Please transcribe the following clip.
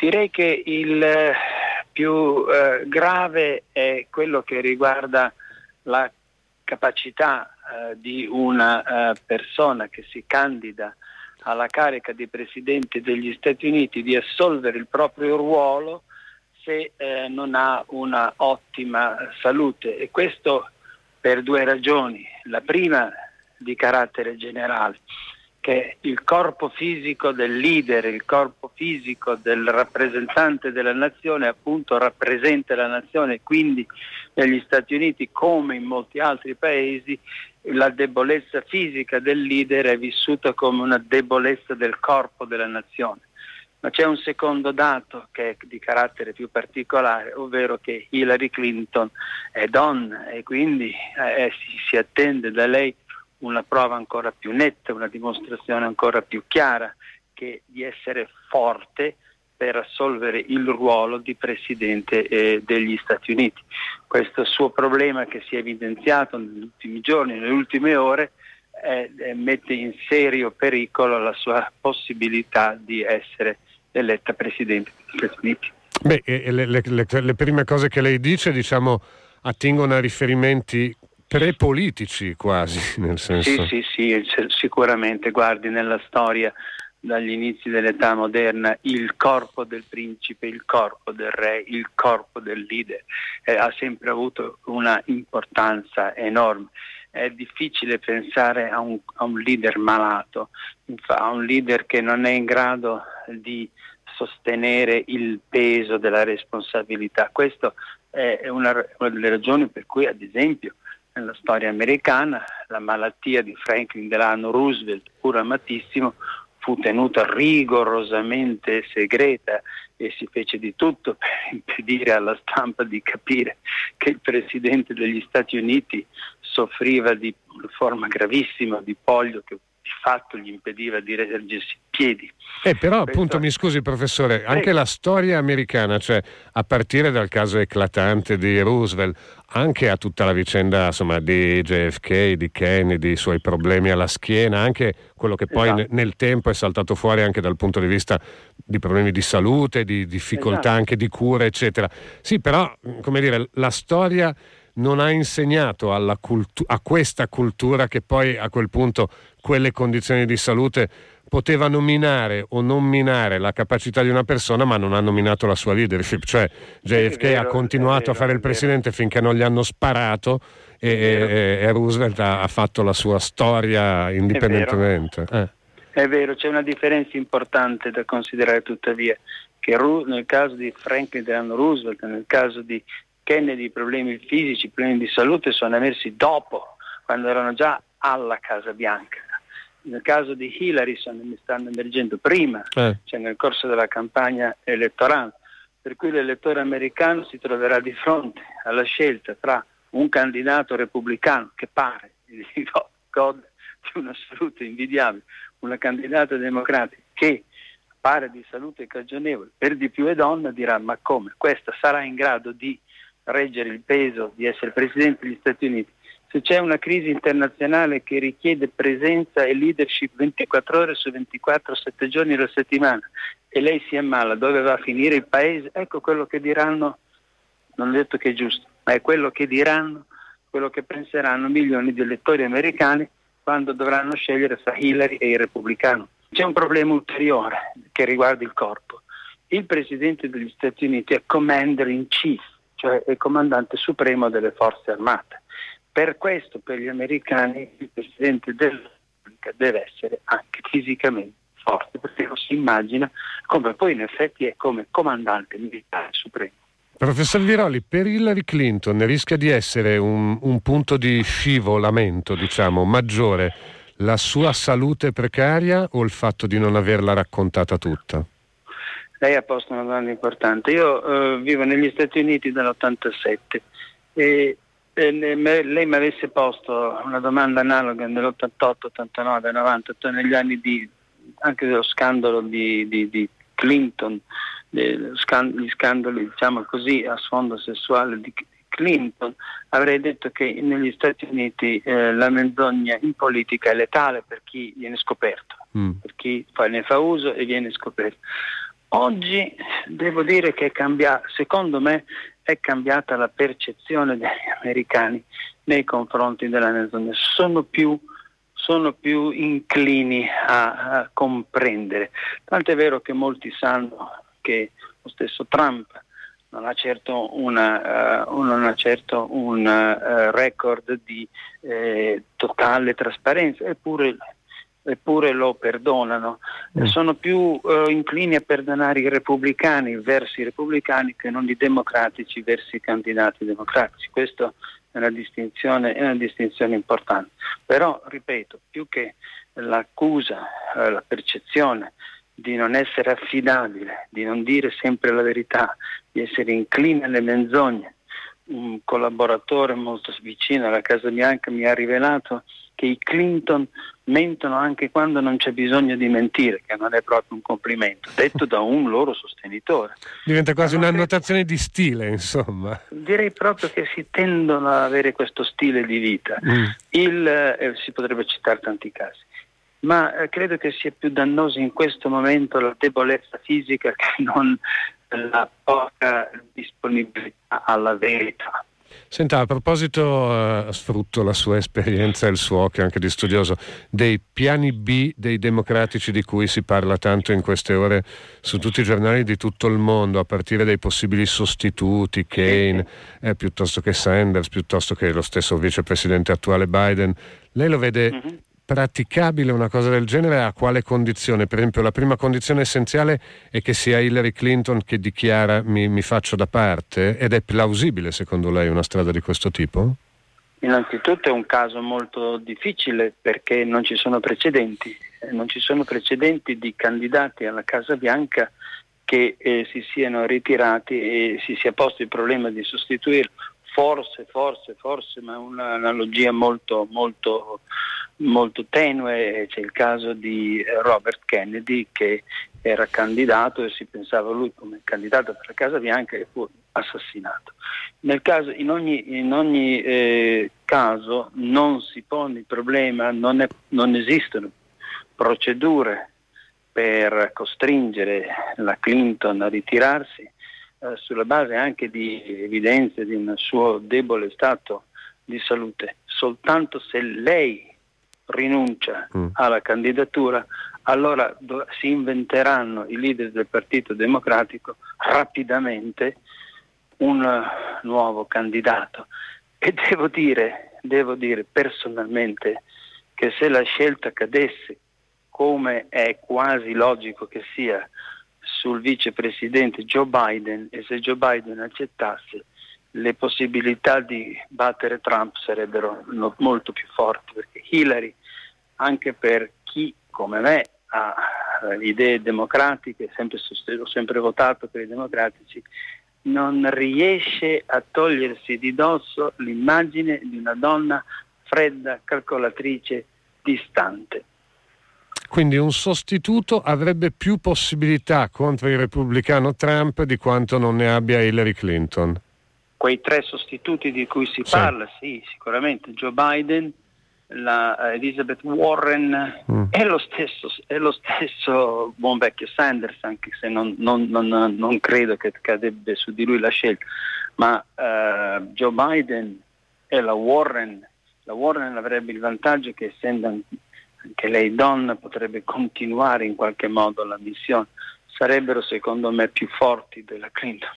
Direi che il più grave è quello che riguarda la capacità di una persona che si candida alla carica di Presidente degli Stati Uniti di assolvere il proprio ruolo se non ha una ottima salute, e questo per due ragioni. La prima di carattere generale, che il corpo fisico del leader, il corpo fisico del rappresentante della nazione appunto rappresenta la nazione, quindi negli Stati Uniti come in molti altri paesi la debolezza fisica del leader è vissuta come una debolezza del corpo della nazione. Ma c'è un secondo dato che è di carattere più particolare, ovvero che Hillary Clinton è donna e quindi si attende da lei una prova ancora più netta, una dimostrazione ancora più chiara che di essere forte per assolvere il ruolo di Presidente degli Stati Uniti. Questo suo problema che si è evidenziato negli ultimi giorni, nelle ultime ore, mette in serio pericolo la sua possibilità di essere eletta Presidente degli Stati Uniti. Le prime cose che lei dice, attingono a riferimenti prepolitici quasi, nel senso. Sì, sicuramente. Guardi, nella storia dagli inizi dell'età moderna il corpo del principe, il corpo del re, il corpo del leader ha sempre avuto una importanza enorme. È difficile pensare a un leader malato, a un leader che non è in grado di sostenere il peso della responsabilità. Questa è una delle ragioni per cui, ad esempio, nella storia americana la malattia di Franklin Delano Roosevelt, pur amatissimo, fu tenuta rigorosamente segreta e si fece di tutto per impedire alla stampa di capire che il Presidente degli Stati Uniti soffriva di una forma gravissima di polio che di fatto gli impediva di reggersi in piedi. Però appunto, mi scusi professore, anche la storia americana, cioè a partire dal caso eclatante di Roosevelt, anche a tutta la vicenda di JFK, di Kennedy, i suoi problemi alla schiena, anche quello che poi nel tempo è saltato fuori anche dal punto di vista di problemi di salute, di difficoltà anche di cura, eccetera. Sì, però, la storia non ha insegnato a questa cultura che poi a quel punto quelle condizioni di salute potevano minare o non minare la capacità di una persona, ma non hanno minato la sua leadership. Cioè JFK ha continuato a fare il presidente finché non gli hanno sparato e Roosevelt ha fatto la sua storia indipendentemente. È vero, c'è una differenza importante da considerare tuttavia, che nel caso di Franklin Delano Roosevelt, nel caso di Kennedy, i problemi fisici, i problemi di salute sono emersi dopo, quando erano già alla Casa Bianca. Nel caso di Hillary stanno emergendo prima, cioè nel corso della campagna elettorale, per cui l'elettore americano si troverà di fronte alla scelta tra un candidato repubblicano che pare di una salute invidiabile, una candidata democratica che pare di salute cagionevole, per di più è donna, dirà: ma come? Questa sarà in grado di reggere il peso di essere Presidente degli Stati Uniti? Se c'è una crisi internazionale che richiede presenza e leadership 24 ore su 24, 7 giorni alla settimana, e lei si ammala, dove va a finire il paese? Ecco quello che diranno, non ho detto che è giusto, ma è quello che diranno, quello che penseranno milioni di elettori americani quando dovranno scegliere fra Hillary e il repubblicano. C'è un problema ulteriore che riguarda il corpo. Il Presidente degli Stati Uniti è Commander in Chief, cioè è comandante supremo delle forze armate. Per questo, per gli americani, il Presidente della Repubblica deve essere anche fisicamente forte, perché lo si immagina come poi in effetti è come comandante militare supremo. Professor Viroli, per Hillary Clinton rischia di essere un punto di scivolamento, maggiore, la sua salute precaria o il fatto di non averla raccontata tutta? Lei ha posto una domanda importante. Io vivo negli Stati Uniti dall'87 e lei mi avesse posto una domanda analoga nell'88, 89, 90, negli anni anche dello scandalo di Clinton, gli scandali a sfondo sessuale di Clinton, avrei detto che negli Stati Uniti la menzogna in politica è letale per chi viene scoperto, per chi ne fa uso e viene scoperto. Oggi devo dire che secondo me è cambiata la percezione degli americani nei confronti della menzogna. Sono più inclini a comprendere. Tant'è vero che molti sanno che lo stesso Trump non ha certo un record di totale trasparenza, eppure lo perdonano. Sono più inclini a perdonare i repubblicani verso i repubblicani che non i democratici verso i candidati democratici. Questo è una distinzione importante. Però, ripeto, più che l'accusa, la percezione di non essere affidabile, di non dire sempre la verità, di essere incline alle menzogne, un collaboratore molto vicino alla Casa Bianca mi ha rivelato che i Clinton mentono anche quando non c'è bisogno di mentire, che non è proprio un complimento, detto da un loro sostenitore. Diventa quasi un'annotazione di stile, insomma. Direi proprio che si tendono ad avere questo stile di vita. Si potrebbe citare tanti casi, ma credo che sia più dannoso in questo momento la debolezza fisica che non la poca disponibilità alla verità. Senta, a proposito, sfrutto la sua esperienza e il suo occhio anche di studioso, dei piani B dei democratici di cui si parla tanto in queste ore su tutti i giornali di tutto il mondo, a partire dai possibili sostituti, Kane, piuttosto che Sanders, piuttosto che lo stesso vicepresidente attuale Biden. Lei lo vede praticabile una cosa del genere? A quale condizione? Per esempio, la prima condizione essenziale è che sia Hillary Clinton che dichiara mi faccio da parte, ed è plausibile secondo lei una strada di questo tipo? Innanzitutto è un caso molto difficile perché non ci sono precedenti di candidati alla Casa Bianca che si siano ritirati e si sia posto il problema di sostituirlo. Forse, ma è un'analogia molto tenue. C'è il caso di Robert Kennedy, che era candidato e si pensava lui come candidato per la Casa Bianca e fu assassinato. In ogni caso non si pone il problema, non esistono procedure per costringere la Clinton a ritirarsi, sulla base anche di evidenze di un suo debole stato di salute. Soltanto se lei rinuncia alla candidatura, allora si inventeranno i leader del Partito Democratico rapidamente un nuovo candidato. E devo dire personalmente che se la scelta cadesse, come è quasi logico che sia, sul vicepresidente Joe Biden, e se Joe Biden accettasse, le possibilità di battere Trump sarebbero molto più forti, perché Hillary, anche per chi come me ha idee democratiche, ho sempre votato per i democratici, non riesce a togliersi di dosso l'immagine di una donna fredda, calcolatrice, distante. Quindi un sostituto avrebbe più possibilità contro il repubblicano Trump di quanto non ne abbia Hillary Clinton. Quei tre sostituti di cui si parla, sì, sicuramente Joe Biden, la Elizabeth Warren e lo stesso buon vecchio Sanders, anche se non credo che cadebbe su di lui la scelta, ma Joe Biden e la Warren avrebbe il vantaggio che, essendo anche lei donna, potrebbe continuare in qualche modo la missione. Sarebbero secondo me più forti della Clinton.